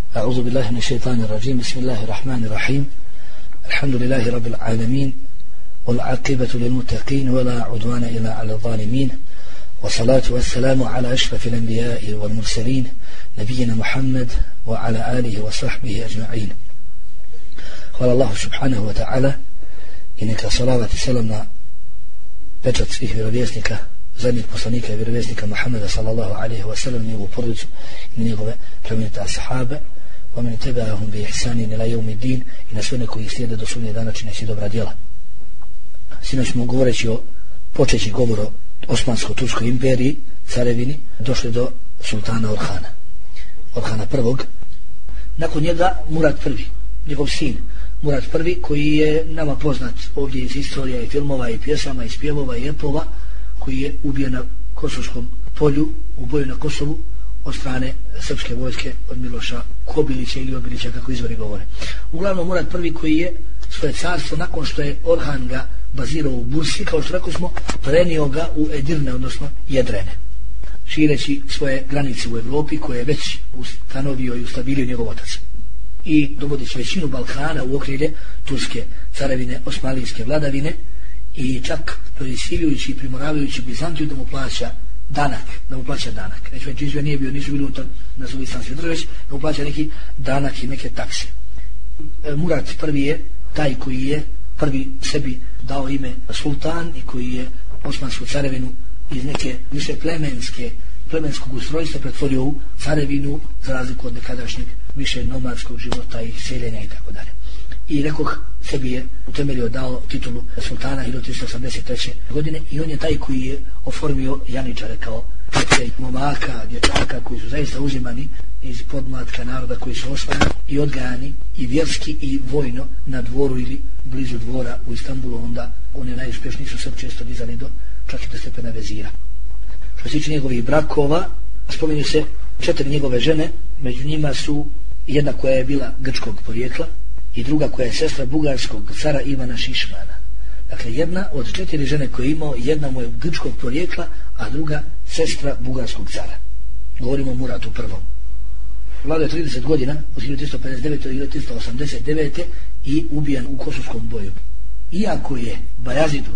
أعوذ بالله من الشيطان الرجيم. بسم الله الرحمن الرحيم. الحمد لله رب العالمين والعاقبة للمتقين ولا عدوان إلا على الظالمين والصلاة والسلام على أشرف الأنبياء والمرسلين نبينا محمد وعلى آله وصحبه أجمعين. Hvala Allahu subhanahu wa ta'ala i neka salavat i selam na pečat svih vjerovjesnika, zadnjih poslanika i vjerovjesnika Muhammeda sallallahu alaihi wa sallam, njegovu porodicu i njegove plemenite ashabe, wa men tabi'ahum bi ihsanin ila yawmiddin, i na sve koji ih slijede do sudnjeg dana čineći dobra djela. Sinoć smo govoreći o počeći govor o Osmansko-Turskoj imperiji, carevini, došli do sultana Orhana I. Nakon njega Murad I, njegov sin Murad I, koji je nama poznat ovdje iz istorija i filmova i pjesama i spjevova i epova, koji je ubijen na Kosovskom polju, u boju na Kosovu od strane srpske vojske, od Miloša Kobilića ili Obilića, kako izvori govore. Uglavnom Murad I, koji je svoje carstvo, nakon što je Orhan ga bazirao u Bursi, kao što rekao smo, prenio ga u Edirne, odnosno Jedrene, šireći svoje granice u Evropi, koje je već ustanovio i ustabilio njegov otac, i dovodeći većinu Balkana u okrilje turske carevine, osmanlijske vladavine, i čak prisiljujući i primoravajući Bizantiju da mu plaća danak. Neću već izvija nije bio, nisu bili unutar nazovi islamske države, da mu plaća neki danak i neke takse. Murad I je taj koji je prvi sebi dao ime sultan i koji je osmansku carevinu iz neke više plemenskog ustrojstva pretvorio u carevinu, za razliku od nekadašnjeg više nomadskog života i seljenja i tako dalje. I rekoh, sebi je utemeljio, dao titulu sultana 1383. godine, i on je taj koji je oformio janičare kao momaka, dječaka koji su zaista uzimani iz podmlatka naroda, koji su osvajani i odgajani i vjerski i vojno na dvoru ili blizu dvora u Istanbulu. Onda one najuspješniji su se često dizali do čak i do stepena vezira. Što se tiče njegovih brakova, spominju se 4 njegove žene, među njima su jedna koja je bila grčkog porijekla i druga koja je sestra bugarskog cara Ivana Šišmana. Dakle, jedna od 4 žene koje je imao, jedna mu je grčkog porijekla, a druga sestra bugarskog cara. Govorimo o Muradu I. Vladao je 30 godina, od 1359. do 1389. i ubijen u Kosovskom boju. Iako je Bajazidu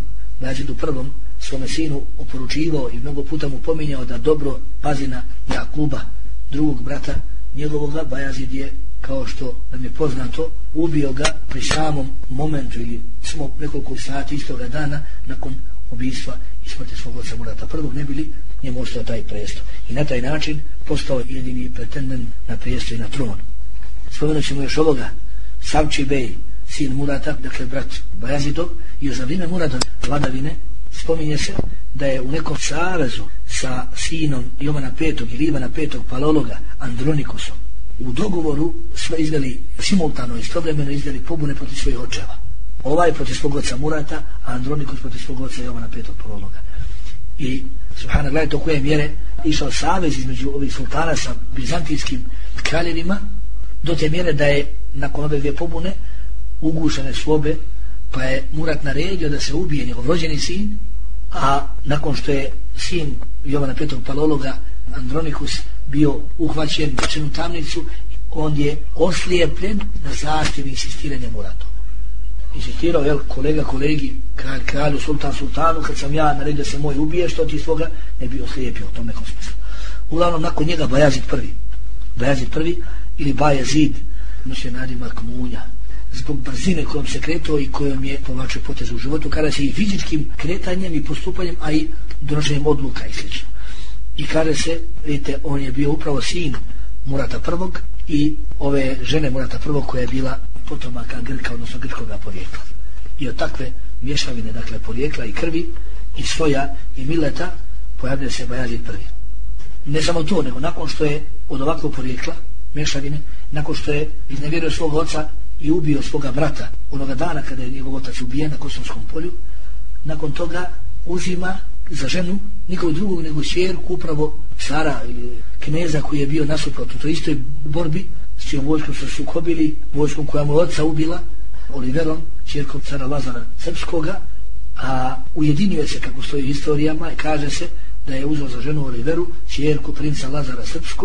I svome sinu oporučivao i mnogo puta mu pominjao da dobro pazi na Jakuba, drugog brata njegovoga, Bajazid je, kao što nam je poznato, ubio ga pri samom momentu ili samo nekoliko sati istoga dana nakon ubijstva i smrti svog oca Murada I, ne bili njemu ostao taj presto. I na taj način postao jedini pretendent na presto i na tron. Spomenut ćemo još ovoga, Savči Bej, sin Murata, dakle brat Bajazidov, i za vrijeme Muradove vladavine spominje se da je u nekom savezu sa sinom Jovana V ili Ivana V Palologa, Andronikosom, u dogovoru sve izveli simultano, istovremeno izveli pobune protiv svojih očeva. Ovaj protiv svog oca Murata, a Andronikos protiv svog oca Jovana V Palologa. I subhanallah, do koje mjere išao savez između ovih sultana sa bizantijskim kraljevima, do te mjere da je nakon ove dvije pobune ugušene svobe, pa je Murat naredio da se ubije njegov rođeni sin, a nakon što je sin Jovana V Palologa, Andronikus, bio uhvaćen, bačen u tamnicu, on je oslijepljen na zahtjev insistiranja Murata. Insistirao, kolega kolegi, kralju, sultanu, kad sam ja naredio da se moj ubije, što ti svoga ne bi oslijepio u tom nekom smislu. Uglavnom, nakon njega Bajazid I ili Bajazid, nosio nadimak Munja, zbog brzine kojom se kretao i kojom je povlačio poteze u životu, kada se i fizičkim kretanjem i postupanjem, a i donošenjem odluka i sl. I kaže se, vidite, on je bio upravo sin Murata I i ove žene Murata I, koja je bila potomaka Grka, odnosno grčkoga porijekla. I od takve mješavine, dakle porijekla i krvi i svoja i mileta, pojavljuje se Bajazid I. Ne samo to, nego nakon što je od ovakvog porijekla, mješavine, nakon što je iznevjerio svog oca i ubio svoga brata onoga dana kada je njegov otac ubijen na Kosovskom polju, nakon toga uzima za ženu nikog drugog nego ćerku upravo cara ili kneza koji je bio nasuprot u toj istoj borbi, s čijom vojskom su sukobili, vojskom koja mu oca ubila, Oliverom, ćerkom cara Lazara Srpskoga, a ujedinjuje se, kako stoji u historijama, i kaže se da je uzeo za ženu Oliveru, ćerku princa Lazara Srpskog,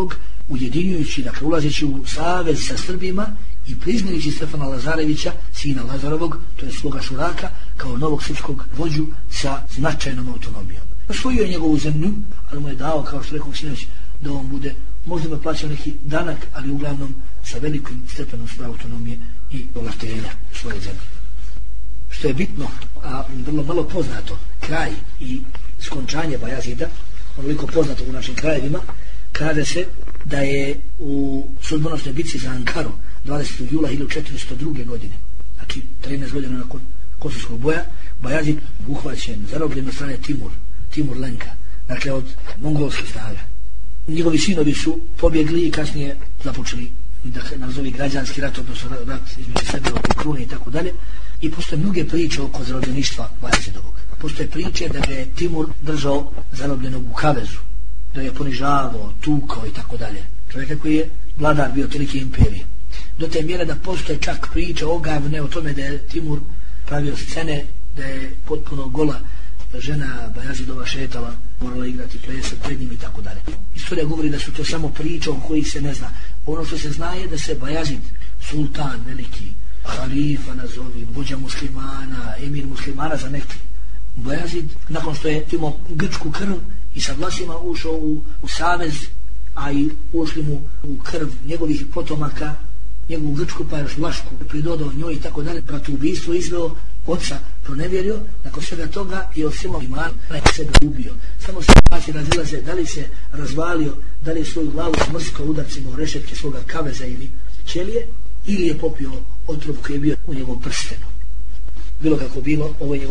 ujedinjujući, dakle ulazeći u savez sa Srbima i priznajući Stefana Lazarevića, sina Lazarovog, to je svoga Šuraka, kao novog srpskog vođu sa značajnom autonomijom. Osvojio je njegovu zemlju, ali mu je dao, kao što rekao sinoć, da on bude, možda bi plaćao neki danak, ali uglavnom sa velikim stepenom svoje autonomije i ovlaštenja svoje zemlje. Što je bitno, a vrlo malo poznato, kraj i skončanje Bajazida, onoliko poznato u našim krajevima, kaže se da je u sudbonosnoj bitci za Ankaru 20. jula 1402. godine, znači 13 godina nakon Kosovskog boja, Bajazid uhvaćen, zarobljen od strane Timur Lenka, dakle od mongolskih snaga. Njegovi sinovi su pobjegli i kasnije započeli, dakle, nazovi građanski rat, odnosno rat između sebe oko krune i tako dalje. I postoje mnoge priče oko zarobljeništva Bajazidovog. Postoje priče da je Timur držao zarobljenog u kavezu, da je ponižavao, tukao i tako dalje. Čovjeka koji je vladar bio tolike imperije. Do te mjere da postoje čak priče ogavne o tome da je Timur pravio scene, da je potpuno gola žena Bajazidova šetala, morala igrati plesat pred njim i tako dalje. Istorija govori da su to samo priče o kojih se ne zna. Ono što se zna je da se Bajazid, sultan veliki, halifa nazovi, vođa muslimana, emir muslimana za neki, Bajazid, nakon što je imao grčku krv i sa vlasima ušao u savez, a i ušli mu u krv njegovih potomaka, njegovu grčku pa još vlašku pridodao njoj i tako dalje, bratoubistvo izveo, oca pronevjerio, nakon svega toga i od silom imana sebe ubio. Samo se paci razilaze da li se razvalio, da li je svoju glavu smrskao udarcima u rešetke svoga kaveza ili ćelije, ili je popio otrov koji je bio u njegovom prstenu. Bilo kako bilo, ovo je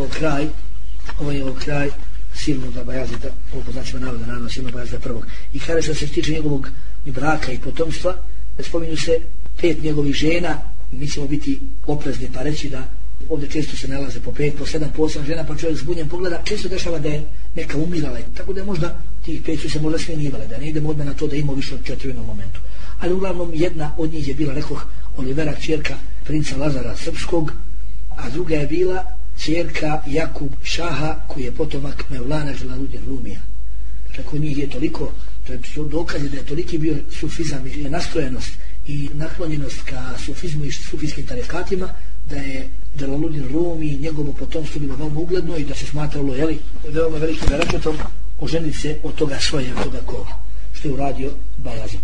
njegov kraj silnog Bajazida, ovo po znacima navoda, naravno silnog Bajazida prvog. I kada se tiče njegovog braka i potomstva, spominju se 5 njegovih žena, mi ćemo biti oprezni pa reći da ovdje često se nalaze po 5, po 7, po 8 žena, pa čovjek zbunjen pogleda, često dešava da je neka umirala, tako da je možda tih 5 su se možda smjenjivale, da ne idemo odmah na to da ima više od 4 u jednom momentu. Ali uglavnom jedna od njih je bila, rekoh, Olivera, kćerka princa Lazara Srpskog, a druga je bila kćerka Jakub Šaha, koji je potomak Mevlana Dželaludin Rumija. Dakle, kod njih je toliko, to je dokaz da je toliki bio sufizam i nastrojenost i naklonjenost ka sufizmu i sufijskim tarekatima, da je Dželaludin Rumi i njegovo potomstvo bilo veoma ugledno i da se smatralo veoma velikim bereketom oženiti se od toga svoja, od toga kova, što je uradio Bajazid.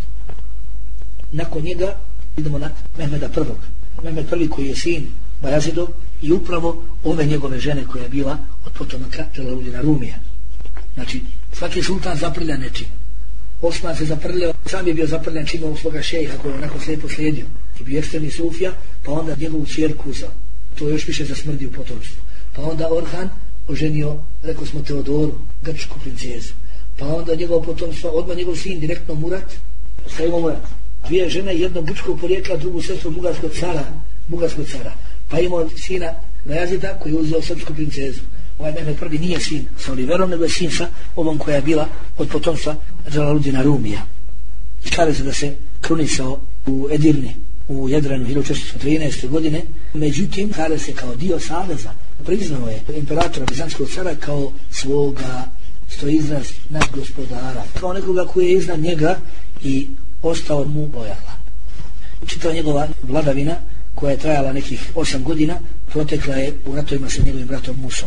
Nakon njega idemo na Mehmeda prvog. Mehmed prvi koji je sin Bajazidov i upravo ove njegove žene koja je bila od potomaka Dželaludina Rumija. Znači, svaki sultan zaprlja nečim. Osman se zaprljao, sam je bio zaprljan čimom svoga šejha koji je onako slijepo slijedio. I bio ekstremni sufija, pa onda njegovu ćerku uzao. To još više zasmrdi u potomstvu. Pa onda Orhan oženio, rekao smo, Teodoru, grčku princezu. Pa onda njegovo potomstvo, odmah njegov sin direktno Murat, stavimo Murat. 2 žene, jedno grčkog porijekla, drugu sestru bugarskog cara. Pa imao sina Bajazida koji je uzeo srpsku princezu. Ovaj Mehmed prvi nije sin sa Oliverom, nego je sin sa ovom koja je bila od potomstva Dželaludina Rumija. Kaže se da se krunisao u Edirni u Jadranu 1413. godine, međutim kaže se kao dio saveza priznao je imperatora Bizantskog cara kao svoga, što je izraz, nadgospodara, kao nekoga koji je iznad njega i ostao mu lojalan. Čitava njegova vladavina, koja je trajala nekih 8 godina, protekla je u ratovima sa njegovim bratom Musom.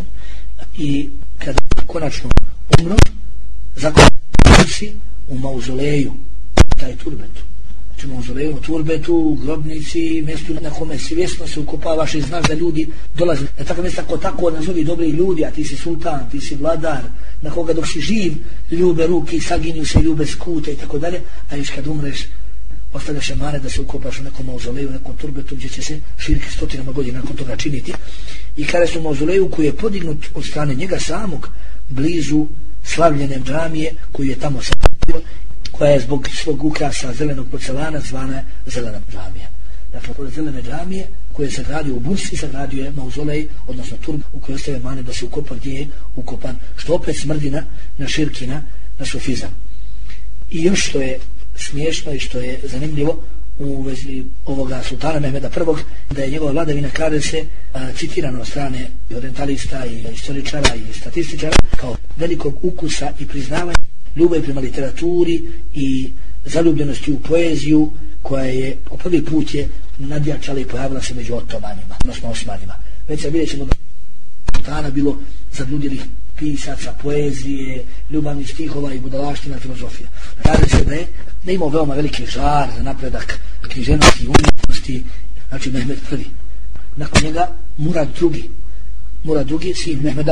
I kada konačno umro, zakon u mauzoleju, taj turbetu. Znači mauzoleju, turbetu, grobnici, mjestu na kome svjesno se ukopavaš i znaš da ljudi dolaze na takve mjesta ko tako nazovi dobri ljudi, a ti si sultan, ti si vladar, na koga dok si živ ljube ruke, saginju se, ljube skute i tako dalje, a još kad umreš ostavljaš emane da se ukopaš u nekom mauzoleju, u nekom turbetu gdje će se širke stotinama godina nakon toga činiti. I kada su mauzoleju koji je podignut od strane njega samog blizu slavljene džamije koju je tamo sadio, koja je zbog svog ukrasa zelenog porcelana zvana zelena džamija. Dakle, pored zelene džamije koje se gradio u Bursi, se gradio je mauzolej, odnosno turb u kojoj ostaje mane da se ukopa gdje je ukopan, što opet smrdi na širkina, na sufizam. I još što je smiješno i što je zanimljivo u vezi ovoga sultana Mehmeda I, da je njegova vladavina, kaže se, citirano od strane orientalista i istoričara i statističara kao velikog ukusa i priznavanja, ljubav prema literaturi i zaljubljenosti u poeziju koja je po prvi put je nadjačala i pojavila se među Otomanima, odnosno Osmanima. Već se vidjet ćemo da sultana bilo zabludjelih pisaca, poezije, ljubavnih stihova i budalaština filozofija. Kaže se da je imao veoma veliki žar za napredak književnosti i umjetnosti, znači Mehmed I. Nakon njega Murad II, sin Mehmeda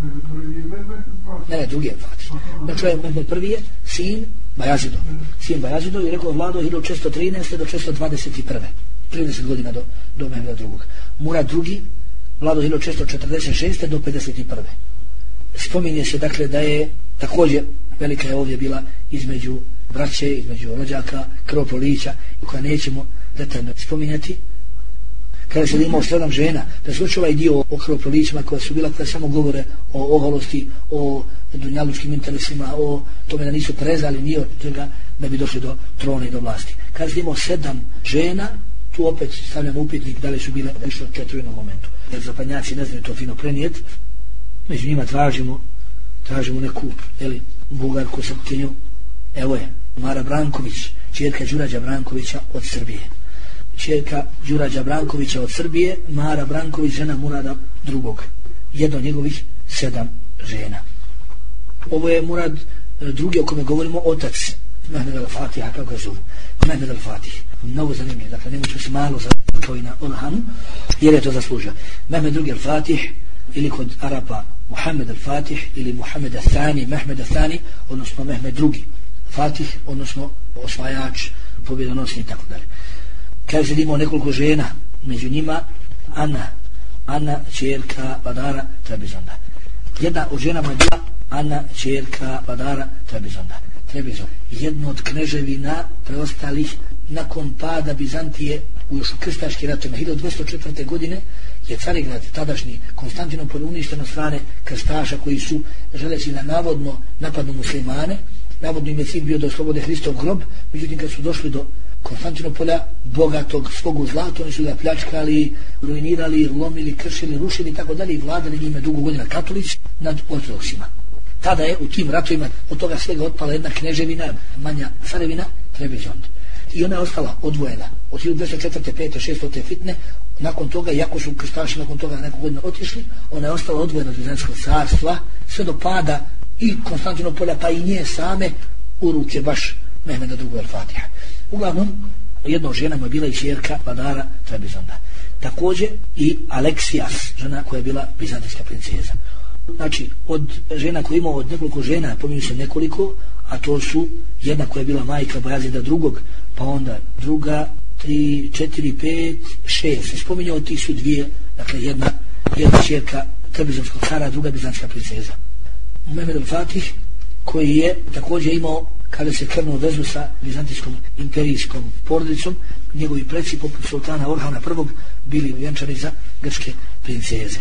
I. Ne, drugi je Fatih. Znači Mehmed I je sin Bajazidov i rekao vladao 1613. do 1621. 30 godina do Mehmeda II. Murad II vladao 1646. do 51. Spominje se dakle da je također velika je ovdje bila između braće, između rođaka, krvoprolića koja nećemo detaljno spominjati. Kada se da imao 7 žena, da slučaj ovaj dio o krvoprolićima koja su bila, koja samo govore o oholosti, o dunjalučkim interesima, o tome da nisu prezali ni od toga da bi došli do trona i do vlasti. Kada se imao 7 žena, tu opet stavljamo upitnik da li su bile više od 4 u jednom momentu. Jer zapadnjaci ne znaju to fino prenijeti. Među njima tražimo neku Bugarku, Srpkinju. Evo je Mara Branković, ćerka Đurađa Brankovića od Srbije. Mara Branković, žena Murada II. Jedno od njegovih 7 žena. Ovo je Murad II o kome govorimo, otac Mehmed al-Fatiha, kako je zovu. Mehmed al-Fatih. Mnogo zanimljivo, dakle nemoću se malo kao i na Orhanu, jer je to zaslužio. Mehmed II al-Fatih, ili kod Arapa Muhammed al-Fatih, ili Muhammed al-Thani, Mehmed al-Thani, odnosno Mehmed II. Fatih, odnosno osvajač, pobjedonosni i tako dalje. Kaže da imao nekoliko žena, među njima Ana, ćerka vladara Trebizonda. Jedna od žena mu je bila Ana, ćerka vladara Trebizonda. Jedno od kneževina preostalih nakon pada Bizantije u još krstaški ratovima 1204. godine je Carigrad, tadašnji Konstantinopol, uništen od strane krstaša koji su želeći da navodno napadnu muslimane. Navodno im je cilj bio da oslobode Hristov grob, međutim kad su došli do Konstantinopolja, bogatog svog u zlatu, oni su ga pljačkali, ruinirali, lomili, kršili, rušili i tako dalje i vladali njime dugo godina katolici nad ortodoksima. Tada je u tim ratovima od toga svega otpala jedna kneževina, manja carevina, Trebizond. I ona je ostala odvojena od 1204. 5. 6. te fitne. Nakon toga, iako su krstaši nakon toga nekoliko godina otišli, ona je ostala odvojena od Bizantskog carstva sve do pada i Konstantinopolja pa i nje same u ruke baš Mehmeda II. al-Fatiha. Uglavnom, jedna žena mu je bila i ćerka vladara Trebizonda. Također i Aleksijas, žena koja je bila bizantijska princeza. Znači, od žena koja imao od nekoliko žena, pominju se nekoliko, a to su jedna koja je bila majka Bajazida II, pa onda druga, 3, 4, 5, 6. Se spominjao ti su dvije, dakle jedna ćerka Trebizonskog cara, druga bizantska princeza. Mehmed al-Fatih, koji je također imao, kada se krnuo vezu sa bizantijskom imperijskom porodicom, njegovi preci poput sultana Orhana I bili vjenčani za grčke princeze.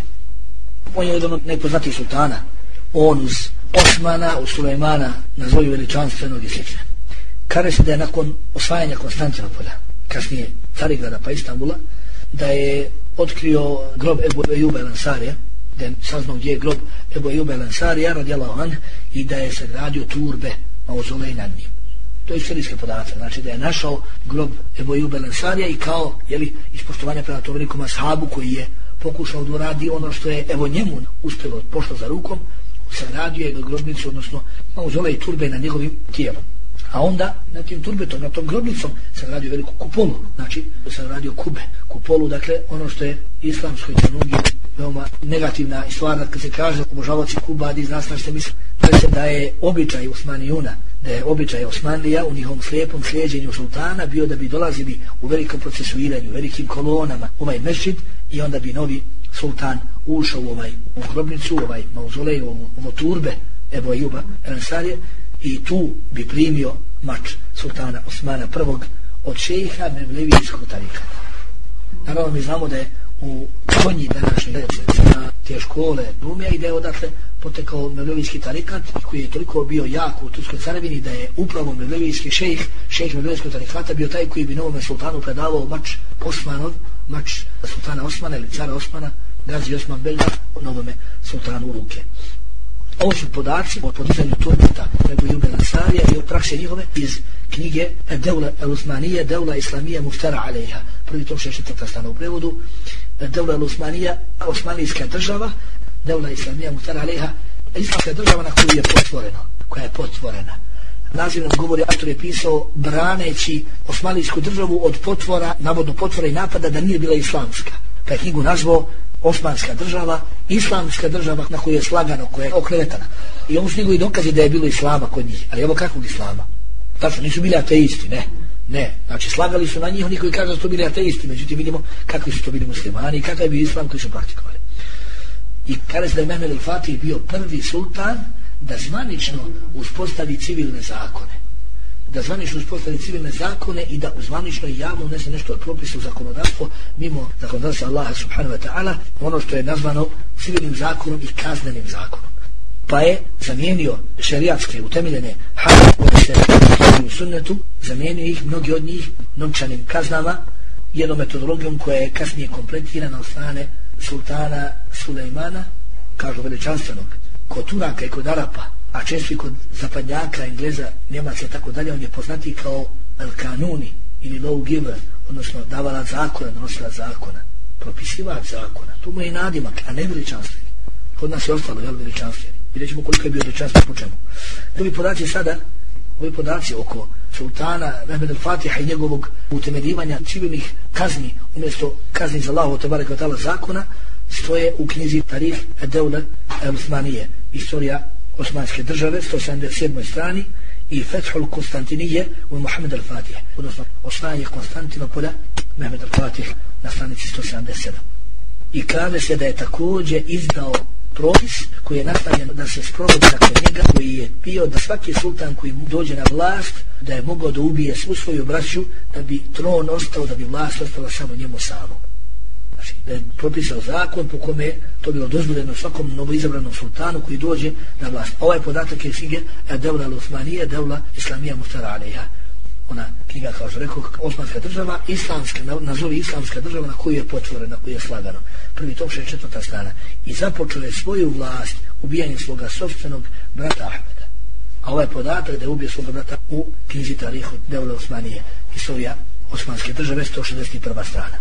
On je jedan od najpoznatijih sultana, on uz Osmana, uz Sulejmana, nazovi veličanstvenog i slično. Kaže se da je nakon osvajanja Konstantinopolja, kasnije Carigrada pa Istanbula, da je otkrio grob Ebu Ejuba el-Ansarija, da je saznao gdje je grob Ebu Ejuba el-Ansarija radijallahu anhu i da je sagradio turbe, mauzolej nad njim. To je serijski podatak, znači da je našao grob Ebu Ejuba el-Ansarija i kao, iz poštovanja prema tom velikom ashabu koji je pokušao da uradi ono što je evo njemu uspjelo, pošlo za rukom, sagradio je grobnicu, odnosno mauzolej turbe na njegovim tijelom. A onda na tim turbetom, na tom grobnicom sagradio veliku kupolu, znači sagradio kupolu, dakle ono što je islamskoj teologiji veoma negativna stvar, kad se kaže obožavaoci Kubadi, zna se što misli, da je običaj Osmanijuna, da je običaj Osmanlija u njihovom slijepom slijeđenju sultana bio da bi dolazili u velikom procesuiranju, velikim kolonama u ovaj mešćid i onda bi novi sultan ušao u grobnicu, u ovaj mauzolej, u turbe Ebu Ejuba el-Ansarije i tu bi primio mač sultana Osmana I od šejha Mevlevijskog tarikata. Naravno mi znamo da je u konji današnje te škole Dumija i da je odatle potekao Mevlevijski tarikat koji je toliko bio jak u Turskoj carevini da je upravo Mevlevijski šejh Mevlevijskog tarikata bio taj koji bi novome sultanu predavao mač Osmanov, mač sultana Osmana ili cara Osmana, Gazi Osman Belja, novome sultanu u ruke. Ovo su podaci o podizanju turbeta Ebu Ejub el-Ansarija i o prakse njihove iz knjige Devla el-Usmanija, Devla Islamija Muftara alejha. Prvi tom 64. strana u prevodu. Devla el-Usmanija, Osmanijska država, Devla Islamija Muftara alejha, islamska država na koju je potvoreno, koja je potvorena. Nazivnom govori autor je pisao braneći Osmanijsku državu od potvora, navodno potvora i napada da nije bila islamska. Pa je knjigu nazvao Osmanska država, islamska država na koju je slagano, koja je oklevetana. I ovo su njegovi dokazi da je bilo islama kod njih. Ali evo kakvog islama? Tačno, nisu bili ateisti, ne. Znači slagali su na njih, oni koji kažu da su to bili ateisti, međutim vidimo kakvi su to bili muslimani i kakav je bio islam koji su praktikovali. I kaže da je Mehmed el-Fatih bio prvi sultan da zvanično uspostavi civilne zakone. Da zvanično uspostavi civilne zakone i da zvanično i javno unese nešto od propisa u zakonodavstvo mimo zakonodavstva Allaha subhanahu wa ta'ala, ono što je nazvano civilnim zakonom i kaznenim zakonom. Pa je zamijenio šerijatske utemeljene hadise koje se u sunnetu, zamijenio ih, mnogi od njih, novčanim kaznama, jednom metodologijom koja je kasnije kompletirana od strane sultana Sulejmana, kažu veličanstvenog, kod Turaka i kod Arapa, a često i kod zapadnjaka, Engleza, Njemaca i tako dalje, on je poznati kao al-kanuni ili lawgiver, odnosno davalac zakona, donosilac zakona, propisivač zakona. To mu je i nadimak, a ne veličanstveni. Kod nas je ostalo, veličanstveni. Vidjet ćemo koliko je bio veličanstven po čemu. Ovi podaci oko sultana Mehmed el-Fatiha i njegovog utemeljivanja civilnih kazni umjesto kazni za Allahu tebareke ve taala zakona stoje u knjizi Tarih ad-Dawla al-Usmanije, istorija Osmanske države, 177. strani, i Fethul Konstantinije u Muhammed al-Fatih, odnosno osvajanje Konstantinopolja Mehmed al-Fatih na stranici 177. I kaže se da je također izdao propis koji je nastavljen da se sprovodi nakon njega, koji je bio da svaki sultan koji dođe na vlast da je mogao da ubije svu svoju braću da bi tron ostao, da bi vlast ostala samo njemu samom. Znači, da je propisao zakon po kome to bilo dozvoljeno svakom novoizabranom sultanu koji dođe na vlast. Ovaj podatak je knjige Devla el-Usmanija, Devla Islamija Muftara alejha. Ona knjiga, kao što rekao, Osmanska država, islamska, nazovi islamska država na koju je potvorena, na koju je slagano. Prvi tom 64. strana. I započeo je svoju vlast ubijanjem svoga sopstvenog brata Ahmeda. A ovaj podatak da je ubio svoga brata u knjizi Tarihu Devla Osmanije, istorija Osmanske države, 161. strana.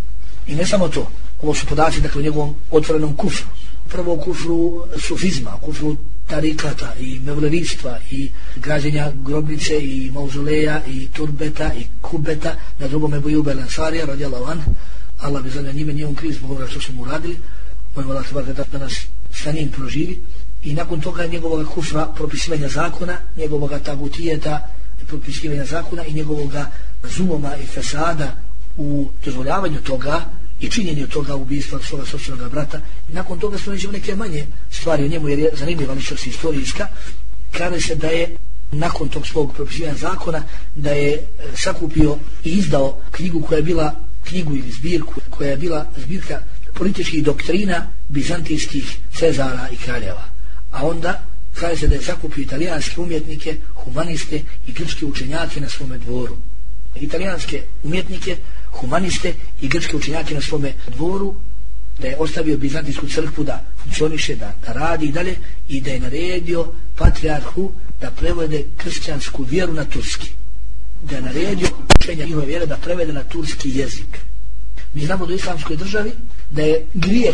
I ne samo to, ovo su podaci dakle o njegovom otvorenom kufru. Prvo kufru sufizma, kufru tarikata i mevlevijstva i građenja grobnice i mauzoleja i turbeta i kubeta na drugom Ebu Ejub el-Ansarija radijallahu anhu. Allah bi za njime nije on kriv zbog onoga što su mu radili. Mojmo Allah tebareke da nas sa njim proživi. I nakon toga njegovog kufra, propisivanja zakona, njegovog tagutijeta, propisivanja zakona i njegovog zuluma i fesada u dozvoljavanju toga i činjenju toga ubijstva svoga sopstvenog brata. I nakon toga smo nećemo neke manje stvari o njemu, jer je zanimljiva ličnost istorijska. Kaže se da je nakon tog svog propisivanja zakona da je sakupio i izdao knjigu koja je bila knjigu ili zbirku koja je bila zbirka političkih doktrina bizantijskih cezara i kraljeva. A onda kaže se da je sakupio italijanske umjetnike, humaniste i grčke učenjake na svome dvoru. Italijanske umjetnike, humaniste i grčke učenjake na svome dvoru, da je ostavio bizantijsku crkvu da funkcioniše, da radi i dalje, i da je naredio patrijarhu da prevede kršćansku vjeru na turski. Da je naredio učenja njihove vjere da prevede na turski jezik. Mi znamo da u islamskoj državi da je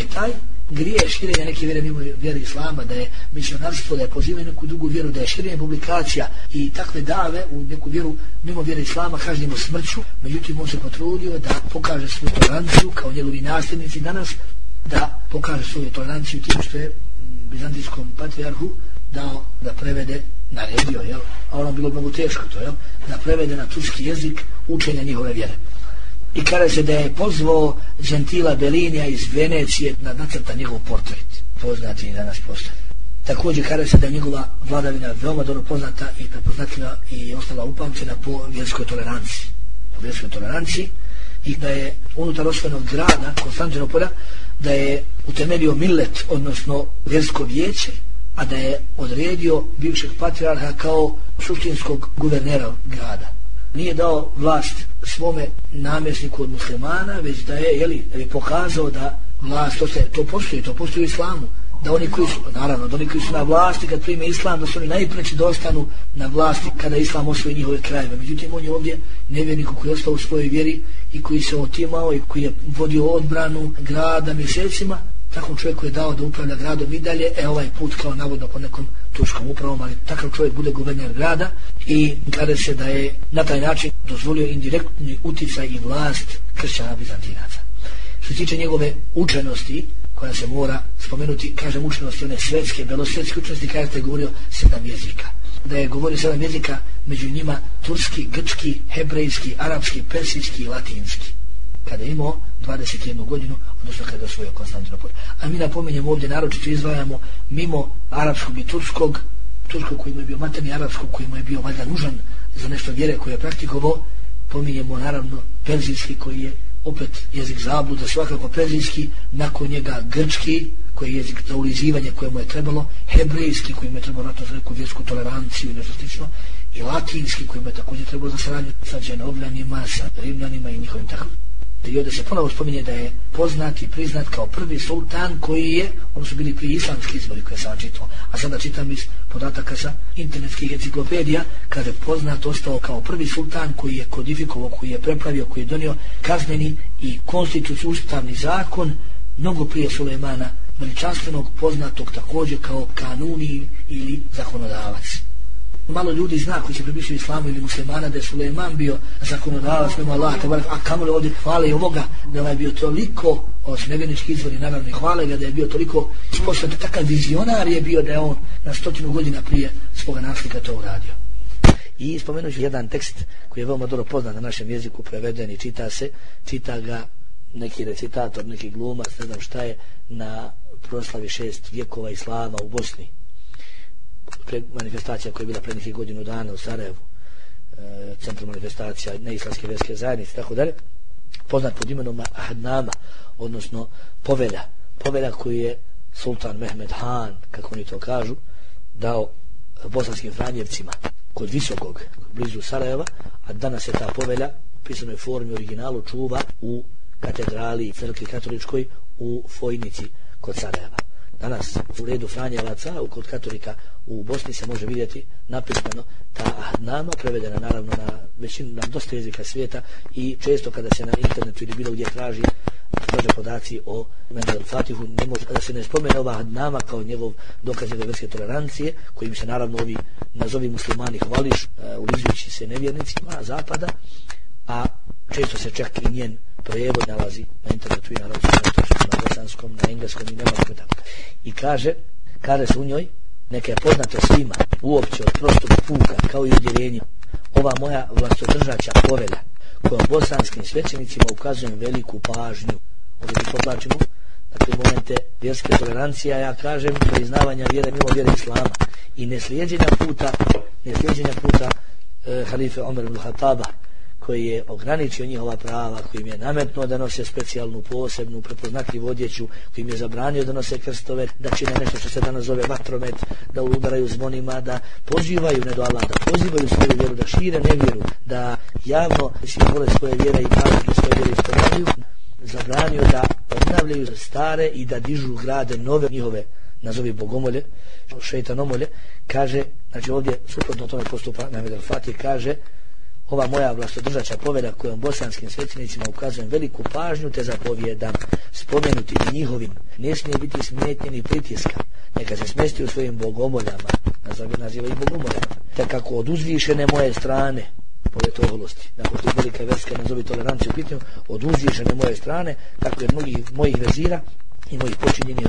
grijeh širenja neke vjere mimo vjere islama, da je misionarstvo, da je pozivanje neku drugu vjeru, da je širenje publikacija i takve dave u neku vjeru mimo vjere islama kažnjeno smrću. Međutim, on se potrudio da pokaže svoju toleranciju kao njegovi nasljednici danas, da pokaže svoju toleranciju tim što je bizantijskom patrijarhu dao da prevede, naredio, jel? A ono bilo mnogo teško to, jel? Da prevede na turski jezik učenja njihove vjere. I kaže se da je pozvao Gentila Bellinija iz Venecije da nacrta njegov portret, poznati i danas postoji. Također kaže se da je njegova vladavina veoma dobro poznata i prepoznatljiva i ostala upamćena po vjerskoj toleranciji, i da je unutar osvojenog grada Konstantinopolja da je utemeljio millet, odnosno vjersko vijeće, a da je odredio bivšeg patrijarha kao suštinskog guvernera grada. Nije dao vlast svome namjesniku od muslimana, već da je, da je pokazao da vlast, to postoji u islamu, da oni koji su, naravno, da oni koji su na vlasti kad prime islam, da su oni najpreći da ostanu na vlasti kada islam osvoji njihove krajeve. Međutim, on je ovdje nevjernik koji je ostao u svojoj vjeri i koji se otimao i koji je vodio odbranu grada mjesecima, takvom čovjeku je dao da upravlja gradom i dalje, ovaj put kao navodno po nekom turskom upravom, ali takav čovjek bude guverner grada i kada se da je na taj način dozvolio indirektni uticaj i vlast kršćana Bizantinaca. Što se tiče njegove učenosti, koja se mora spomenuti, kažem učenosti, one svetske, belosvetske učenosti, kada je govorio 7 jezika. Da je govorio 7 jezika, među njima turski, grčki, hebrejski, arapski, persijski i latinski. Kada je imao 21 godinu, odnosno kada je osvojio Konstantinopol. A mi napominjemo ovdje, naročito izdvajamo mimo arapskog i turskog koji mu je bio materni, arapskog koji mu je bio valjda nužan za nešto vjere koje je praktikovao, pominjemo naravno perzijski koji je opet jezik zabluda, svakako perzijski, nakon njega grčki koji je jezik za ulizivanje koje mu je trebalo, hebrejski koji mu je trebalo ratno za neku vjersku toleranciju i nešto slično, i latinski koji mu je također trebalo za saradnju sa Dženovljanima, sa Rimljanima i njihovim tako. I ovdje se ponovo spominje da je poznat i priznat kao prvi sultan koji je, ono su bili prije islamski izbori koje sam čitao, a sada čitam iz podataka sa internetskih enciklopedija, kada je poznat ostao kao prvi sultan koji je kodifikovao, koji je prepravio, koji je donio kazneni i konstituciju ustavni zakon mnogo prije Sulejmana veličanstvenog, poznatog također kao kanuni ili zakonodavac. Malo ljudi zna koji se pripišu islamu ili muslimana da je Sulejman bio zakonodavac mimo Allah, a kamoli ovdje hvale i ovoga da je bio toliko od nevjernički izvori, naravno i hvale ga da je bio toliko sposoban, takav vizionar je bio da je on na 100 godina prije svoga naslika to uradio. I spomenut ću jedan tekst koji je veoma dobro poznat na našem jeziku, preveden i čita ga neki recitator, neki glumac, ne znam šta je, na proslavi 6 vjekova islama u Bosni. Manifestacija koja je bila pre nekih godinu dana u Sarajevu, centru manifestacija neislamske vjerske zajednice, tako dalje, poznat pod imenom Ahadnama, odnosno povelja koju je sultan Mehmed Han, kako oni to kažu, dao bosanskim Franjevcima kod Visokog, blizu Sarajeva, a danas je ta povelja u pisanoj formi originalu čuva u katedrali crkvi katoličkoj u Fojnici kod Sarajeva. Danas u redu Franjevaca, kod katolika u Bosni se može vidjeti napisano ta Ahadnama, prevedena naravno na većinu, na dosta jezika svijeta i često kada se na internetu ili bilo gdje traži podaci o Mehmedu Fatihu, ne može da se ne spomene ova Ahadnama kao njegov dokaz njegove vjerske tolerancije, kojim se naravno ovi nazovi muslimani hvališ, ulizujući se nevjernicima zapada, a često se čak i njen prijevod nalazi na internetu i na turskom, na bosanskom, na engleskom i nemačkom tako. I kaže se u njoj, neka je poznato svima uopće od prostog puka kao i udjeljenja ova moja vlastodržača povelja kojom bosanskim svećenicima ukazujem veliku pažnju. Ovdje podlačimo, dakle, momente vjerske tolerancije, ja kažem priznavanja vjere mimo vjere islama i neslijeđenja puta halife Omer ibn Khattaba, koji je ograničio njihova prava, koji im je nametnuo da nose specijalnu, posebnu, prepoznatljivu odjeću, koji im je zabranio da nose krstove, da čine nešto što se danas zove vatromet, da udaraju zvonima, da pozivaju ne do Allah, da pozivaju svoju vjeru, da šire nevjeru, da javno simbole svoje vjere i praznike svoje vjere ispoljavaju, zabranio da obnavljaju stare i da dižu grade nove njihove, nazovi bogomolje, šejtanomolje, kaže, znači ovdje suprotno tome postupa Mehmed al-Fatih, kaže ova moja vlastodržača povelja kojom bosanskim svećenicima ukazujem veliku pažnju te zapovjedam spomenuti i njihovim ne smije biti smetnje ni pritiska, neka se smesti u svojim bogomoljama, naziva ih bogomoljama, te kako od uzvišene moje strane, pored oholosti, nakon tih velike verske nazovi toleranciju pitanju, od uzvišene moje strane, tako je mojih vezira i mojih počinjenih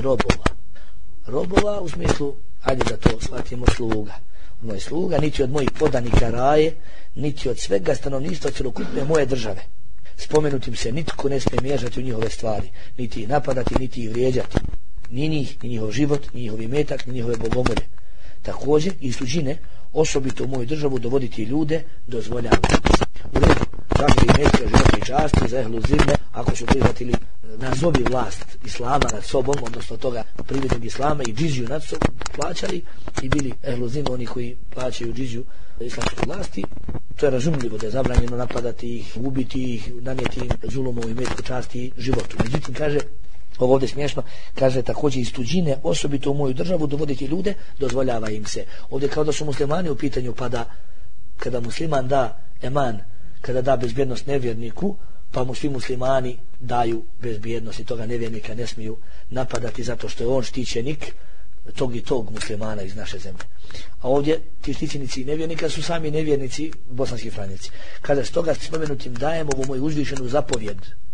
robova u smislu, ajde da to shvatimo, sluga. Moj sluga, niti od mojih podanika raje, niti od svega stanovništva cjelokupne moje države. Spomenutim se nitko ne smije miješati u njihove stvari, niti ih napadati, niti ih vrijeđati. Ni njih, ni njihov život, ni njihov imetak, ni njihove bogomolje. Također, iz tuđine, osobito u moju državu dovoditi ljude, dozvoljavam. U redu, svakog imetka, života i časti, za ehlu zime, ako su prihvatili nazovi vlast islama nad sobom, odnosno toga privednog islama i džiziju nad sobom plaćali i bili ehlu zime, oni koji plaćaju džiziju islamske vlasti, to je razumljivo da je zabranjeno napadati ih, ubiti ih, nanijeti im zulumu, imetku, časti i životu. Međutim, kaže, Ovo ovdje smiješno, kaže također iz tuđine, osobito u moju državu, dovoditi ljude, dozvoljava im se. Ovdje kao da su muslimani u pitanju, pa da kada musliman da eman, kada da bezbjednost nevjerniku, pa mu svi muslimani daju bezbjednost i toga nevjernika ne smiju napadati zato što je on štićenik tog i tog muslimana iz naše zemlje. A ovdje ti štićenici nevjernika su sami nevjernici, bosanski franjevci. Kada stoga spomenutim dajem ovo moju uzvišenu zapovjed,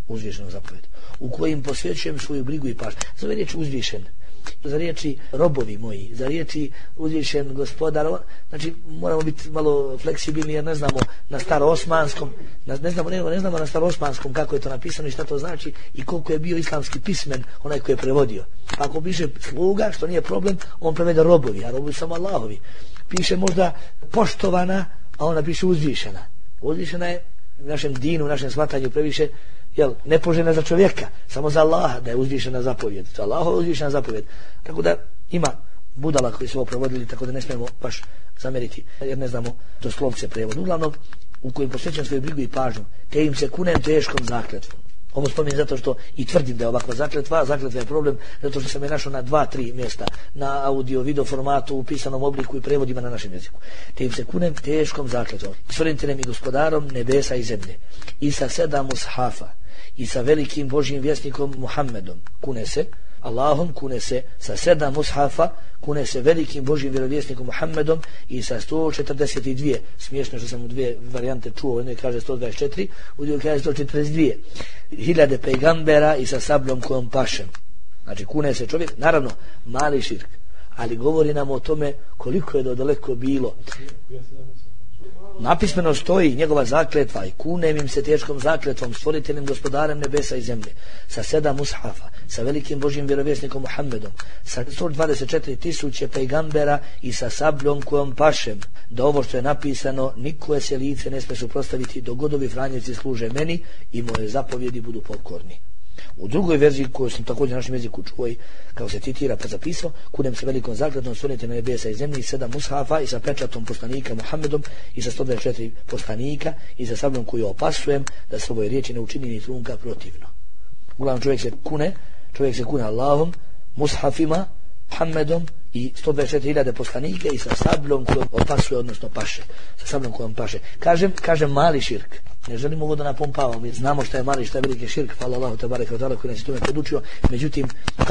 u kojim posvećujem svoju brigu i pažnju. Za riječ uzvišen, za riječi robovi moji, za riječi uzvišen gospodar, znači moramo biti malo fleksibilni jer ne znamo na staroosmanskom, ne znamo na staroosmanskom kako je to napisano i šta to znači i koliko je bio islamski pismen onaj koji je prevodio. Ako piše sluga, što nije problem, on prevede robovi, a robovi samo Allahovi. Piše možda poštovana, a ona piše uzvišena. Uzvišena je u našem dinu, u našem shvatanju previše nepoželjna za čovjeka, samo za Allaha da je uzvišena zapovjed. Za Allaha je uzvišena zapovjed. Tako da ima budala koji su ovo provodili, tako da ne smijemo baš zameriti, jer ne znamo doslovce prijevod. Uglavnom, u kojim posvećujem svoju brigu i pažnju, te im se kunem teškom zakletvom. Ovo spominjem zato što i tvrdim da je ovakva zakletva je problem, zato što sam je našao na 2-3 mjesta, na audio, video formatu, u pisanom obliku i prevodima na našem jeziku. Te im se kunem teškom zakletvom, stvoriteljem i gospodarom nebesa i zemlje, i sa 7 mushafa, i sa velikim Božjim vjesnikom Muhammedom, kune se Allahom, kune se sa 7 mushafa, kune se velikim Božjim vjerovjesnikom Muhammedom i sa 142, smiješno što sam u dvije varijante čuo, u jednoj kaže 124, u drugoj kaže 142 hiljade pejgambera i sa sabljom kojom pašem. Znači kune se čovjek, naravno mali širk, ali govori nam o tome koliko je daleko bilo. Napismeno stoji njegova zakletva i kunem im se teškom zakletvom, stvoriteljem, gospodarem nebesa i zemlje, sa 7 mushafa, sa velikim Božjim vjerovjesnikom Muhammedom, sa 124.000 pejgambera i sa sabljom kojom pašem, da ovo što je napisano nikoje se lice ne smije suprotstaviti dok godovi franjevci služe meni i moje zapovjedi budu pokorni. U drugoj verziji koju sam također na našem jeziku čuo i kao se citira pa zapisao, kunem se velikom zakletvom stvoritelja nebesa i zemlje i 7 mushafa i sa pečatom poslanika Muhammedom i sa 124 poslanika i sa sabljom koju opasujem da se ovoj riječi ne učini ni trunka protivno. Uglavnom čovjek se kune Allahom, mushafima, Muhammedom i 124.000 poslanika i sa sabljom kojom opasuje, odnosno paše. Sa sabljom kojom paše. Kažem mali širk. Ne želimo ovo da napompavamo. Mi znamo šta je mali, šta je veliki širk. Hvala Allahu te bareke ve taala koji nas je tome podučio. Međutim,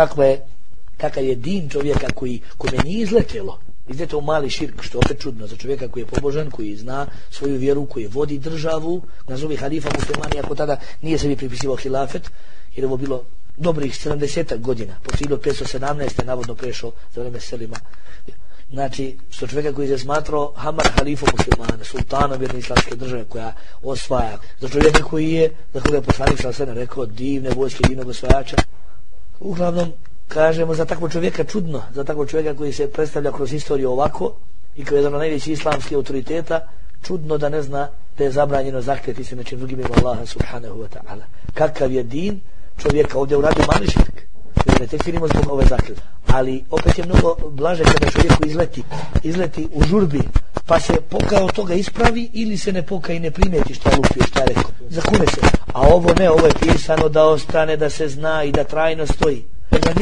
kakav je din čovjeka kome nije izletelo mali širk, što je opet čudno za čovjeka koji je pobožan, koji zna svoju vjeru, koji vodi državu, nazovi halifa muslimani, ako tada nije sebi pripisivao hilafet, jer je ovo bilo dobrih 70 godina, poslije 517. navodno prešao za vreme Selima. Znači, što čovjeka koji je smatrao Hamar halifom muslimana, sultanom jedne islamske države koja osvaja, za čovjeka koji je, za koga je poslanik sallallahu alejhi ve sellem rekao, divne vojske, divnog osvajača. Uglavnom, kažemo za takvog čovjeka čudno, za takvog čovjeka koji se predstavlja kroz istoriju ovako i koji je jedan od najvećih islamskih autoriteta, čudno da ne zna da je zabranjeno zakleti se nečim drugim ima Allaha subhanahu wa ta'ala. Kakav je din čovjeka ovdje uradio mali širk, ne tekfirimo zbog ove zakljete, ali opet je mnogo blaže kada čovjeku izleti u žurbi pa se pokao toga ispravi ili se ne poka i ne primijeti šta je lupio, šta je rekao, zakune se, a ovo ne, ovo je pisano da ostane, da se zna i da trajno stoji, da ga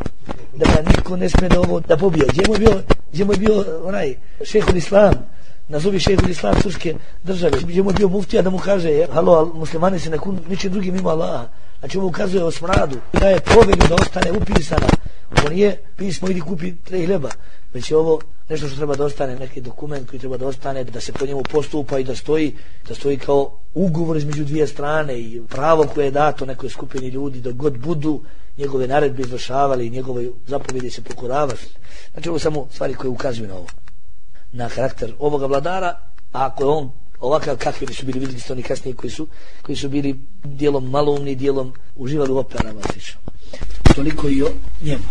niko ne smije da pobije. Gdje mu je bio onaj šehhul islam, nazovi šehhul islam turske države, gdje mu je bio muftija da mu kaže halo, muslimani se ne kunu ničim drugim ima Allaha. Znači ovo ukazuje o smradu, da je povelju da ostane upisana. Ovo nije pismo idi kupi 3 hljeba, već je ovo nešto što treba da ostane, neki dokument koji treba da ostane, da se po njemu postupa i da stoji kao ugovor između dvije strane i pravo koje je dato nekoj skupini ljudi dok god budu njegove naredbe izvršavali i njegove zapovjedi se pokoravali. Znači ovo samo stvari koje ukazuju na ovo, na karakter ovoga vladara, a ako je on ovakav kakvi su bili, vidjeli ste oni kasnije koji su bili dijelom maloumni, dijelom uživali u operama slično. Toliko i o njemu.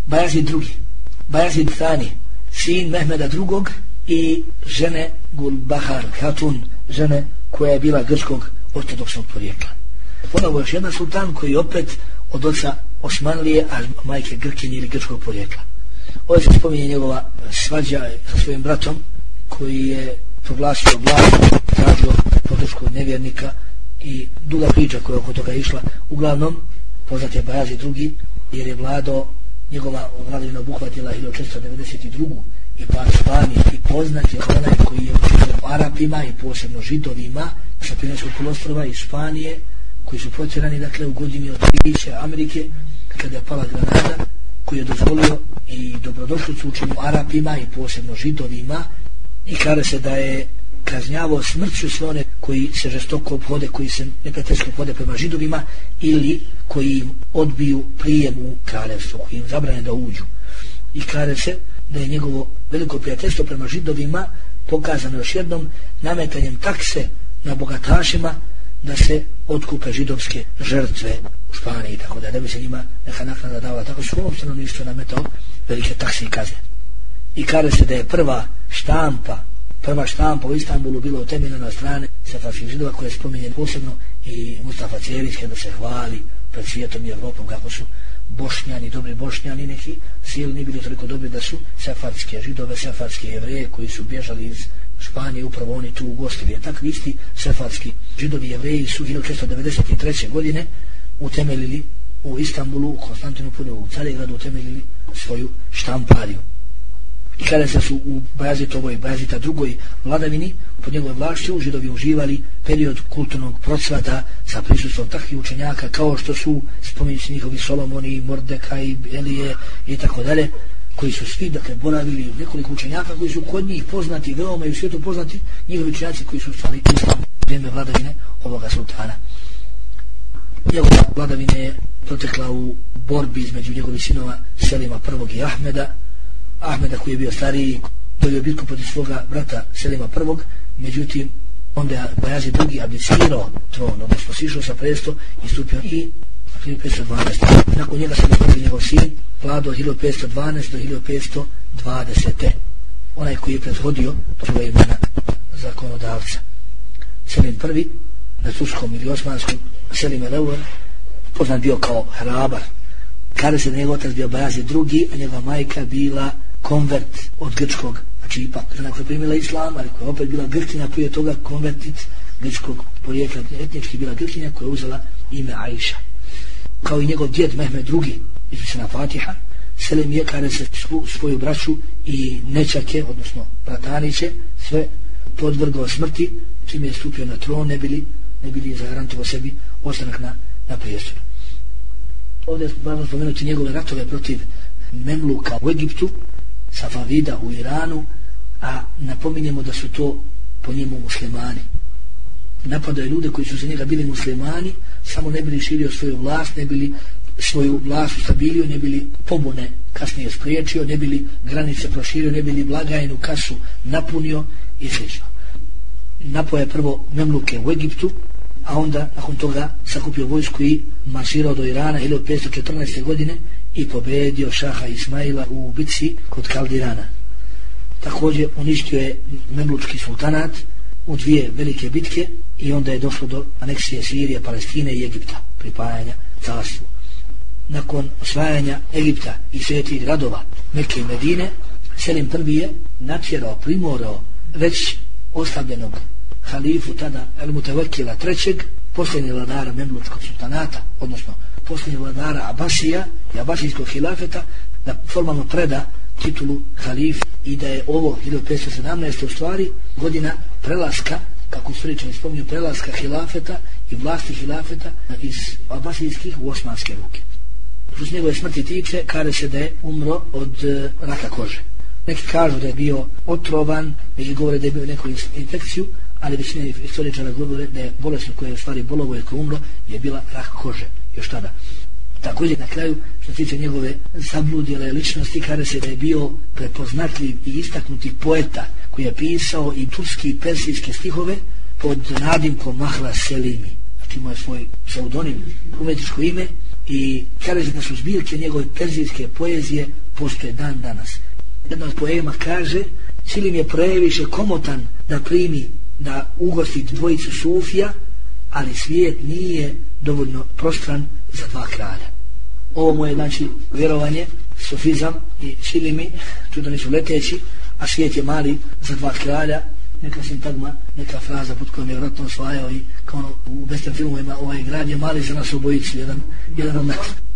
Bajazid Thani, sin Mehmeda II i žene Gulbahar Hatun, žene koja je bila grčkog ortodoksnog porijekla. Ponovo još jedan sultan koji opet od oca Osmanlije, a majke Grkinje ili grčkog porijekla. Ovdje se spominje njegova svađa sa svojim bratom koji je proglasio vlast, tražio podršku nevjernika i duga priča koja oko toga išla. Uglavnom, poznat je Bajazid II jer je njegova vladavina obuhvatila 1492. i pa Španije i poznat je onaj koji je učinio Arapima i posebno Židovima sa Pirenejskog poluostrva i Španije koji su protjerani dakle u godini od Bivše Amerike kada je pala Granada, koji je dozvolio i dobrodošlicu učinio Arapima i posebno Židovima i kaže se da je kažnjavao smrću sve one koji se žestoko ophode, koji se neprijateljski ophode prema Židovima ili koji im odbiju prijem u kraljevstvo, koji im zabrane da uđu. I kaže se da je njegovo veliko prijateljstvo prema Židovima pokazano još jednom nametanjem takse na bogatašima da se otkupe židovske žrtve u Španiji, tako da ne bi se njima neka naknada davala, tako su ovom stanovništvu nametao velike takse i kazne. I kaže se da je prva štampa u Istanbulu bila utemeljena na strane sefarskih Židova koje je spominjen posebno i Mustafa Ćerić kada se hvali pred svijetom i Evropom kako su Bošnjani, dobri Bošnjani neki silni bili toliko dobri da su sefarske Židove, sefarske Jevreje koji su bježali iz Španije, upravo oni tu ugostili. Takvi isti sefarski Židovi Jevreji su 1493. godine utemeljili u Istanbulu, u Konstantinopolu, u Carigradu utemeljili svoju štampariju. I kada se su u Bajazitovoj drugoj vladavini pod njegovoj vlašću Židovi uživali period kulturnog procvata sa prisustvom takvih učenjaka kao što su spomenuti njihovi Solomoni, Mordekaj, Elije i tako dalje, koji su svi dakle boravili nekoliko učenjaka koji su kod njih poznati, veoma i u svijetu poznati njihovi učenjaci koji su stvarali islam u vrijeme vladavine ovoga sultana. Njegova vladavina je protekla u borbi između njegovih sinova Selima I i Ahmeda koji je bio stariji, dobio bitku protiv svoga brata Selima I, međutim onda je Bajazid II abdicirao tron, odnosno sišao sa presto i stupio i 1512. Nakon njega se dogodio njegov sin, vladao od 1512 do 1520. Onaj koji je prethodio svoje imena zakonodavca. Selim I, na turskom ili osmanskom, Selim Eleuer, poznat bio kao hrabar. Kada se njegov otac bio Bajazid II, a njegova majka bila konvert od grčkog, znači ipak žena koja je primila islam, ali koja je opet bila Grkinja, prije toga konvertit grčkog porijekla, etnički bila Grkinja koja je uzela ime Aisha. Kao i njegov djed Mehmed II, izpisana Fatiha, Selim je kada se svoju braću i nećake, odnosno brataniće, sve podvrgao smrti, čim je stupio na tron, ne bili zagarantovao sebi ostanak na prijestolju. Ovdje je važno spomenuti njegove ratove protiv Memluka u Egiptu, Safavida u Iranu, a napominjemo da su to po njemu muslimani. Napadaju ljude koji su za njega bili muslimani, samo ne bili širio svoju vlast, ne bili svoju vlast ustabilio, ne bili pobune kasnije spriječio, ne bili granice proširio, ne bili blagajnu kasu napunio i sl. Napao je prvo Memluke u Egiptu, a onda nakon toga sakupio vojsku i marširao do Irana 1514. godine i pobedio šaha Ismaila u bitci kod Kaldirana. Također uništio je Memlučki sultanat u dvije velike bitke i onda je došlo do aneksije Sirije, Palestine i Egipta, pripajanja carstvu. Nakon osvajanja Egipta i svetih gradova Mekke i Medine, Selim I je natjerao, primorao već oslabljenog halifu tada El-Mutevekila III, posljednjeg vladara Memlučkog sultanata, odnosno posljednjeg vladara Abasija i Abasijskog hilafeta, da formalno preda titulu halif i da je ovo 1517. u stvari godina prelaska, kako istoričari spominju, prelaska hilafeta i vlasti hilafeta iz Abasijskih u osmanske ruke. Što se njegove smrti tiče, kaže se da je umro od raka kože. Neki kažu da je bio otrovan, neki govore da je bio neku infekciju, ali većina istoričara govore da je bolest koja je u stvari bolovo i koja umro je bila rak kože još tada. Također na kraju, što se tiče njegove zabludjele ličnosti, kaže se da je bio prepoznatljiv i istaknuti poeta koji je pisao i turski i persijske stihove pod nadimkom Mahla Selimi. Znači imao je svoj pseudonim, umjetničko ime, i kaže da su zbirke njegove perzijske poezije postoje dan danas. Jedna od poema kaže: Selim je previše komotan da primi, da ugosti dvojicu sufija, ali svijet nije dovoljno prostran za dva kralja. Ovo mu je znači vjerovanje, sufizam i Selimi, čudoni su leteći, a svijet je mali za dva kralja. Neka sintagma, neka fraza pod kojom je vratno osvajao i kao u bestem filmovima, ovaj grad je mali za nas obojicu, jedan od nas.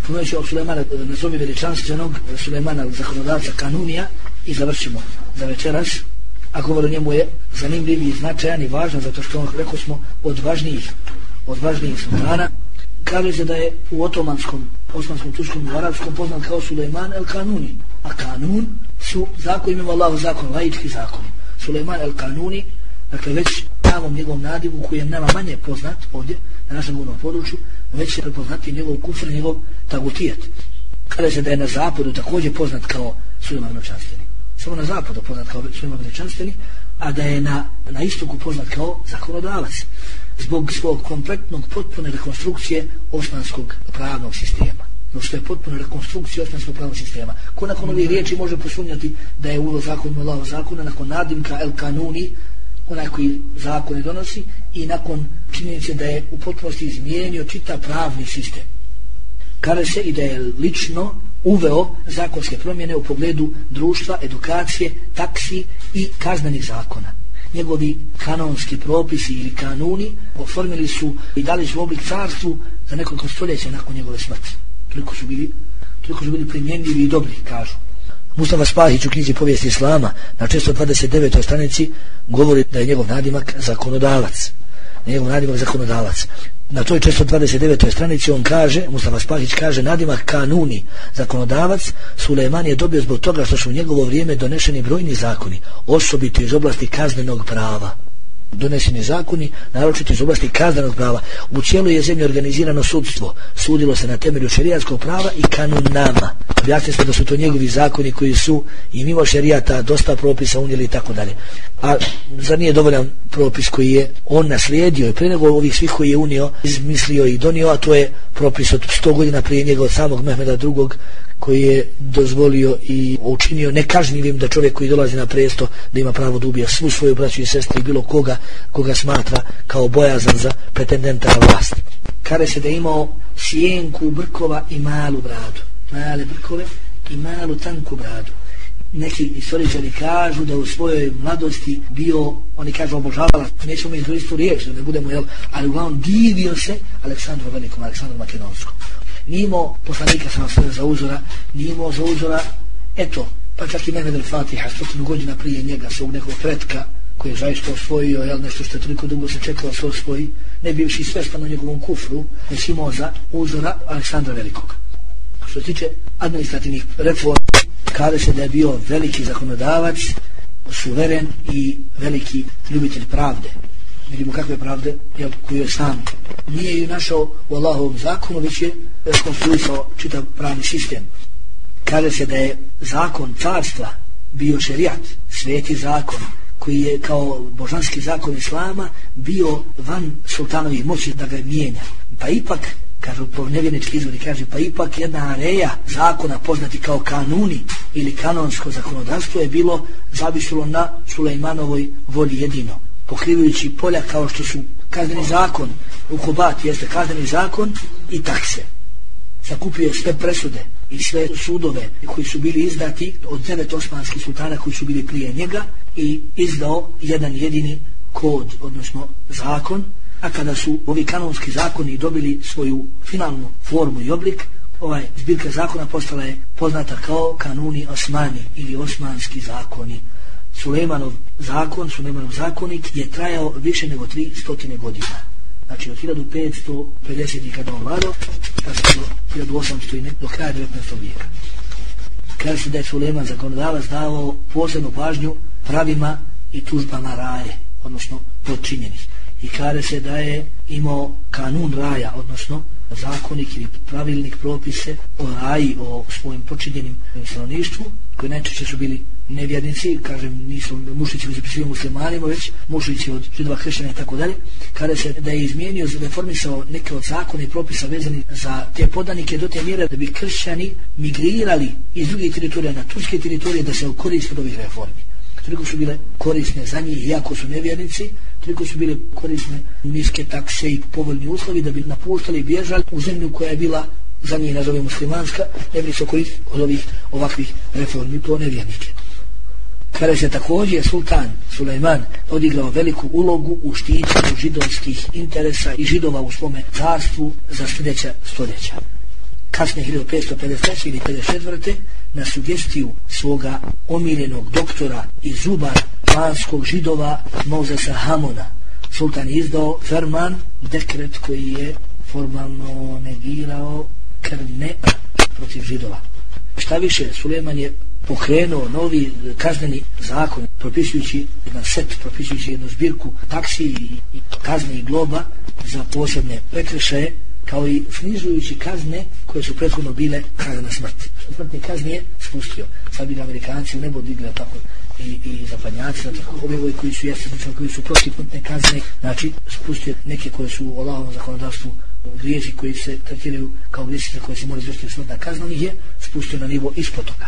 Pomenut ću Sulejmana, nazovi veličanstvenog Sulejmana, zakonodavca Kanunija, i završimo za večeras. A govor o njemu je zanimljiv i značajan i važan, zato što on, rekao smo, od važnijih sultana. Kaže se da je u osmanskom, turskom i arapskom poznat kao Sulejman el Kanuni. A Kanun su zakon, imamo Allahu zakon, laički zakon. Sulejman el Kanuni, dakle već pravom njegovom nadivu koji je nama manje poznat ovdje na našem govornom području, već je prepoznati njegov kufr, njegov tagutijet. Kaže se da je na zapadu također poznat kao Sulejman veličanstveni. Samo na zapadu poznat kao Sulejman veličanstveni, a da je na istoku poznat kao zakonodavac. Zbog svog kompletnog potpune rekonstrukcije osmanskog pravnog sistema. Zbog što je potpuna rekonstrukcija osmanskog pravnog sistema. Ko nakon ovih riječi može posumnjati da je uveo zakon Allahov zakona, nakon nadimka El Kanuni, onaj koji zakone donosi, i nakon činjenice da je u potpunosti izmijenio čitav pravni sistem. Kaže se i da je lično uveo zakonske promjene u pogledu društva, edukacije, taksi i kaznenih zakona. Njegovi kanonski propisi ili kanuni oformili su i dali su oblik carstvu za nekoliko stoljeća nakon njegove smrti. Toliko su bili primjenjivi i dobri, kažu. Mustafa Spahić u knjizi Povijest Islama na 629. stranici govori da je njegov nadimak zakonodavac. Na toj 629. stranici on kaže, Mustafa Spahić kaže, nadimak Kanuni, zakonodavac, Sulejman je dobio zbog toga što su u njegovo vrijeme doneseni brojni zakoni, osobito iz oblasti kaznenog prava. Doneseni zakoni, naročito iz oblasti kaznenog prava. U cijeloj je zemlji organizirano sudstvo. Sudilo se na temelju šerijatskog prava i kanunama. Objasnili smo da su to njegovi zakoni koji su i mimo šerijata dosta propisa unijeli i tako dalje. A zar nije dovoljan propis koji je on naslijedio i prije nego ovih svih koji je unio, izmislio i donio, a to je propis od 100 godina prije njega, od samog Mehmeda II, koji je dozvolio i učinio nekažnjivim da čovjek koji dolazi na presto da ima pravo da ubija svu svoju braću i sestri i bilo koga smatra kao bojazan za pretendenta na vlast. Kaže se da je imao sjenku brkova i malu bradu. Male brkove i malu tanku bradu. Neki istoričari kažu da u svojoj mladosti bio, oni kažu, obožavala, nećemo izgovoriti riječ, da ne budemo, ali uglavnom divio se Aleksandru Velikom, Aleksandru Makedonskom. Nije imao poslanika za uzora, eto, pa čak i Mehmed el-Fatiha 100 godina prije njega, svog nekog pretka koji je zaista osvojio, nešto što je toliko dugo se čekalo se osvoji, ne bivši svestan o njegovom kufru, već imao za uzora Aleksandra Velikog. Što se tiče administrativnih reformi, kaže se da je bio veliki zakonodavac, suveren i veliki ljubitelj pravde. Vidimo kakve pravde, koju je sam nije ju našao u Allahovom zakonu, već je konstruisao čitav pravni sistem. Kaže se da je zakon carstva bio šerijat, sveti zakon, koji je kao božanski zakon Islama bio van sultanovih moći da ga mijenja. Pa ipak, kažu po nevjernički izvori, kaže, pa ipak jedna areja zakona poznati kao kanuni ili kanonsko zakonodavstvo je bilo zavisilo na Sulejmanovoj volji jedino, pokrivajući polja kao što su kazneni zakon, ukubat jeste kazneni zakon i takse. Sakupio je sve presude i sve sudove koji su bili izdati od 9 osmanskih sultana koji su bili prije njega i izdao jedan jedini kod, odnosno zakon. A kada su ovi kanonski zakoni dobili svoju finalnu formu i oblik, zbirka zakona postala je poznata kao Kanuni Osmani ili osmanski zakoni. Sulejmanov zakonik je trajao više nego 300 godina. Znači od 1550 kada on vladao, do 1800 do kraja 19. vijeka. Kaže se da je Sulejman zakonodavac davao posebnu pažnju pravima i tužbama raje, odnosno podčinjenih. I kaže se da je imao kanun raja, odnosno zakonik ili pravilnik propise o raji, o svojim počinjenim stanovništvu, koji najčešće su bili nevjernici, kažem, nisu mušnici među svim muslimanima, već mušnici od židova, kršćana i tako dalje. Kaže se da je izmijenio, reformisao neke od zakona i propisa vezani za te podanike do te mjere da bi kršćani migrirali iz drugih teritorija na turske teritorije da se koriste od ovih reformi. Toliko su bile korisne za njih, iako su nevjernici, toliko su bile korisne niske takse i povoljni uslovi da bi napuštali i bježali u zemlju koja je bila za njih, nazove muslimanska, ne bi se koristili od ovakvih reformi po nevjernike. Kada se također sultan Sulejman odigrao veliku ulogu u štićenju židovskih interesa i židova u svome carstvu za sljedeća stoljeća. kasne 1553. ili 54. na sugestiju svoga omiljenog doktora i zubara planskog Židova Mozesa Hamona, sultan je izdao ferman, dekret koji je formalno negirao krvne protiv Židova. Šta više, Sulejman je pokrenuo novi kazneni zakon, propisujući jedan set, propisujući jednu zbirku taksi i kazni i globa za posebne prekršaje, kao i snižujući kazne koje su prethodno bile kazne na smrt. Smrtne kazne je spustio. Sad bi Amerikanci u nebo digli tako i zapadnjaci, ovi koji su koji su protiv smrtne kazne, znači spustio neke koje su u Allahovom zakonodavstvu grijesi koji se tretiraju kao grijesi za koje se mora izvršiti smrtna kazna, njih je spustio na nivo ispod toga.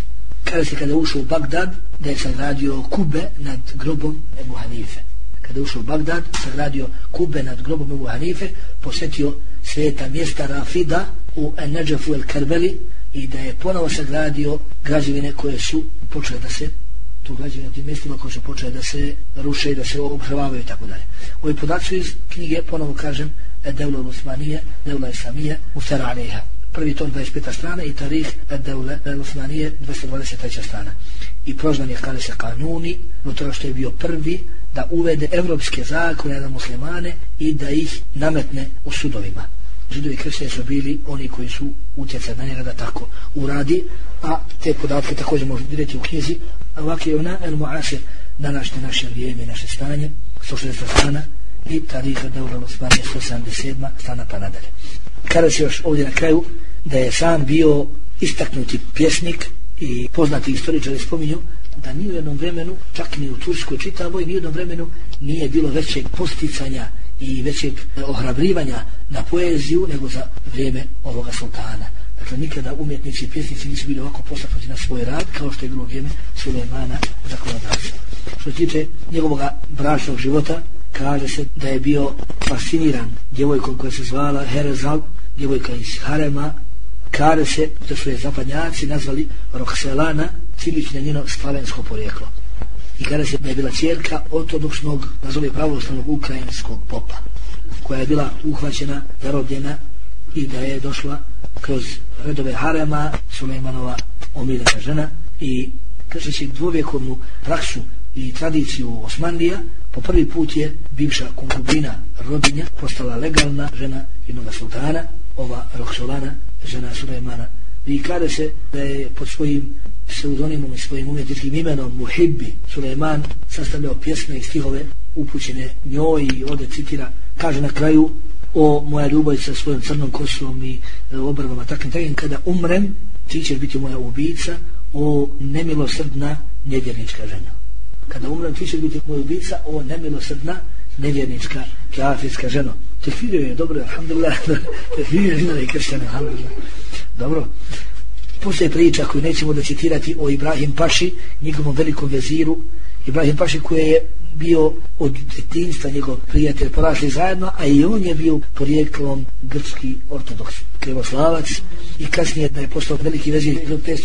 Kada je ušao u Bagdad, da je sagradio kube nad grobom Ebu Hanife. Kada je ušao u Bagdad, sagradio kube nad grobom Ebu Hanife, posjetio sveta mjesta Rafida u Neđafu el Kerbeli i da je ponovo sagradio građevine koje su počele da se građevine u tim mjestima koje su počele da se ruše i da se obžavavaju i tako dalje. Ovi podaci iz knjige, ponovo kažem, Devla Osmanije, Devla Islamije, Muftara Alejha. Prvi tom 25. strana i Tarih Devla Osmanije 223. strana. I prozvan je kada se kanuni, no to što je bio prvi da uvede evropske zakone na muslimane i da ih nametne u sudovima. Židovi i kršćani su bili oni koji su utjecali na njega da tako uradi, a te podatke također možete vidjeti u knjizi Vakijuna el Muasir, današnje naše vrijeme i naše stanje, 160 strana, i Tariha Devla Osmanije 177 strana pa nadalje. Kada se još ovdje na kraju da je sam bio istaknuti pjesnik i poznati istoričari spominju da ni u jednom vremenu, čak ni u Turskoj čitavoj, ni u jednom vremenu nije bilo većeg posticanja i većeg ohrabrivanja na poeziju nego za vrijeme ovoga sultana. Dakle, nikada umjetnici i pjesnici nisu bili ovako postaknuti na svoj rad kao što je bilo vrijeme Sulejmana zakonodavstva. Što se tiče njegovog bračnog života, kaže se da je bio fasciniran djevojkom koja se zvala Herezal, djevojka iz harema. Kaže se da su je zapadnjaci nazvali Roxelana, ciljući na njeno slavensko porijeklo. I kaže se da je bila ćerka ortodoksnog, nazove pravoslavnog ukrajinskog popa, koja je bila uhvaćena, zarobljena i da je došla kroz redove harema Sulejmanova omiljena žena i kršeći dvovjekovnu praksu i tradiciju Osmanlija, po prvi put je bivša konkubina robinja postala legalna žena jednog sultana, ova Roxolana, žena Sulejmana. I kaže se da je pod svojim pseudonimom i svojim umjetničkim imenom Muhibbi Sulejman sastavljao pjesme i stihove upućene njoj i ovdje citira, kaže na kraju: o moja ljubav sa svojom crnom kosom i obrvama takvim, kada umrem ti ćeš biti moja ubica, o nemilosrdna nevjernička žena. Kada umrem ti ćeš biti moja ubica, o nemilosrdna nevjernička kafirska žena. Tekfirio je dobro, alhamdulillah. Tekfirio je žena i kršćana, alhamdulillah. Dobro. Postoje priča koju nećemo da citirati o Ibrahim Paši, njegovom velikom veziru. Ibrahim Paši koji je bio od djetinjstva njegov prijatelj, porasli zajedno, a i on je bio porijeklom grčki ortodoks, krivoslavac, i kasnije da je postao veliki vezir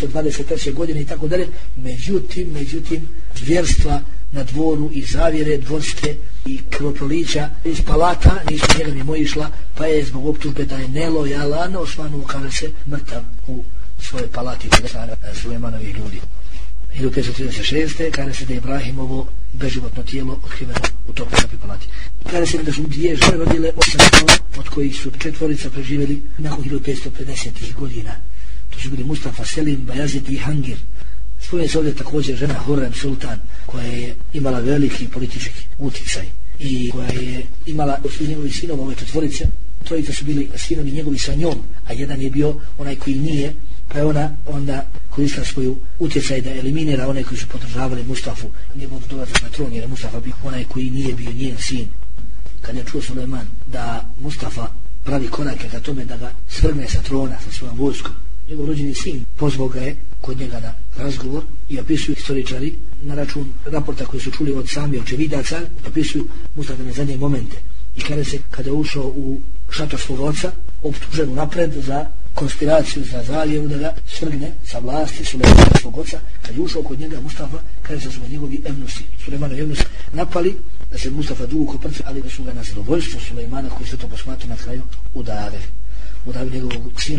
1523. godine i tako dalje. Međutim, zvjerstva na dvoru i zavjere dvorske i krvoprolića iz palata nisu njega ni mojišla, pa je zbog optužbe da je nelojalan osvanuo, kaže se, mrtav u svojoj palati Sulejmanovih ljudi. 1536. kaže se da je Ibrahimovo beživotno tijelo otkriveno u toj palati. Kaže se da su dvije žene rodile 8 sinova, od kojih su 4 preživjeli nakon 1550. godina. To su bili Mustafa, Selim, Bajazid i Hangir. Spominje se ovdje također žena Hurrem Sultan, koja je imala veliki politički uticaj i koja je imala od njegovih sinova ove 4. Trojica su bili sinovi njegovi sa njom, a jedan je bio onaj koji nije, pa je ona onda koristila svoju utjecaj da eliminira one koji su podržavali Mustafu, njegov dolazak na tron, jer je Mustafa bio onaj koji nije bio njen sin. Kad je čuo Sulejman da Mustafa pravi korake ka tome da ga svrgne sa trona sa svojom vojskom, njegov rođeni sin pozvao ga je kod njega na razgovor i opisuju historičari na račun raporta koji su čuli od sami očevidaca, opisuju Mustafine zadnje momente. I kada se, kada je ušao u šator svog oca, optužen unapred za konspiraciju, za zaljevu da ga svrgne sa vlasti Sulejmana svog oca, kad je ušao kod njega Mustafa, kada se su njegovi evnusi, Sulejmanov evnusi, napali da se Mustafa dugo koprce, ali da su ga na zadovoljstvo Sulejmana, koji se to posmatra na kraju udave njegovog sina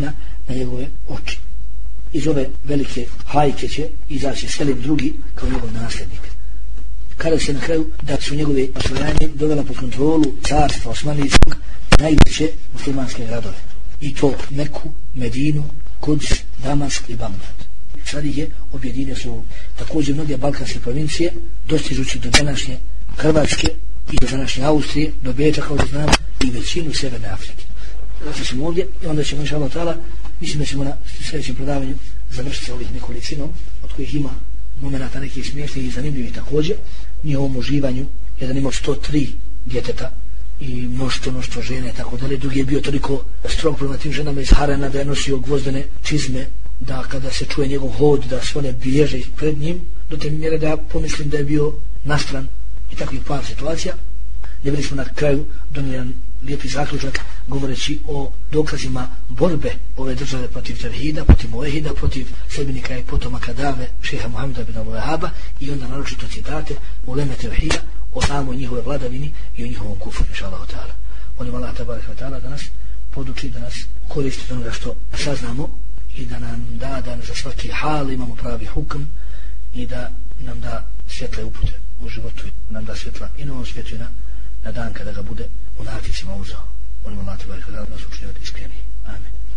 na njegove oči. Iz ove velike hajke će izaći Selim drugi kao njegov nasljednik. Kada se na kraju da su njegove osvajanje dovela pod kontrolu carstva osmanlijskog najveće muslimanske gradove. I to Meku, Medinu, Kudis, Damask i Bagdad. Sad ih je objedinio se u također mnoge balkanske provincije, dostižući do današnje Hrvatske i do današnje Austrije, do Beča kao da znamo i većinu Sjeverne Afrike. Znači smo ovdje i onda ćemo inša Allah ta'ala, mislim da ćemo na sljedećem predavanju završiti ovih nekolicinom, od kojih ima momenata nekih smiješnih i zanimljivih također, njihovom uživanju. Jedan imao 103 djeteta i mnoštvo žene, tako dalje. Drugi je bio toliko strog prema tim ženama iz harema da je nosio gvozdene čizme, da kada se čuje njegov hod, da se one bježe pred njim, do te mjere da ja pomislim da je bio nastran i takvih par situacija. Ne bili smo na kraju donijeli jedan lijepi zaključak govoreći o dokazima borbe ove države protiv tevhida, protiv muvehida, protiv sljedbenika i potomaka dave šeha Muhameda bin Abdul Wahhaba i onda naročito citate uleme tevhida o samoj njihove vladavini i o njihovom kufru, inšallahu ta'ala. Molim Allah tabaraka wa ta'ala da nas poduči, da nas koristi onoga što saznamo i da nam da za svaki hal imamo pravi hukm i da nam da svjetle upute u životu, nam da svjetla i na ovom svijetu i na dan kada ga bude u naticima uzao. Molim Allah tabaraka wa ta'ala da nas učini od iskreni. Amin.